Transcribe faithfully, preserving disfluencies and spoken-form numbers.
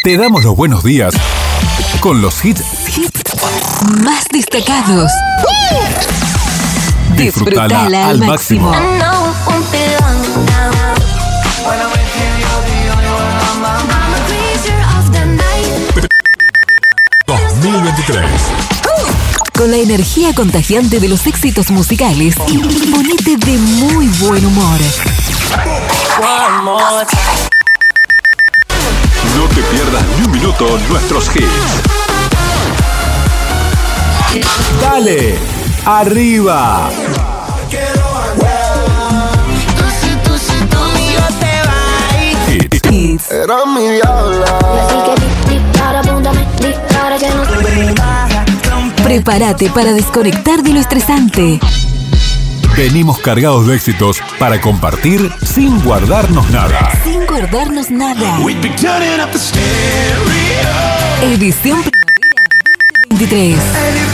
Te damos los buenos días con los hits, hits más destacados. Disfrutala, Disfrutala al máximo. dos mil veintitrés. Con la energía contagiante de los éxitos musicales y ponete de muy buen humor. No te pierdas ni un minuto nuestros hits. Dale, arriba. Hits. Era mi diabla. Prepárate para desconectar de lo estresante. Venimos cargados de éxitos para compartir sin guardarnos nada. Sin guardarnos nada. Edición Primavera veinte veintitrés.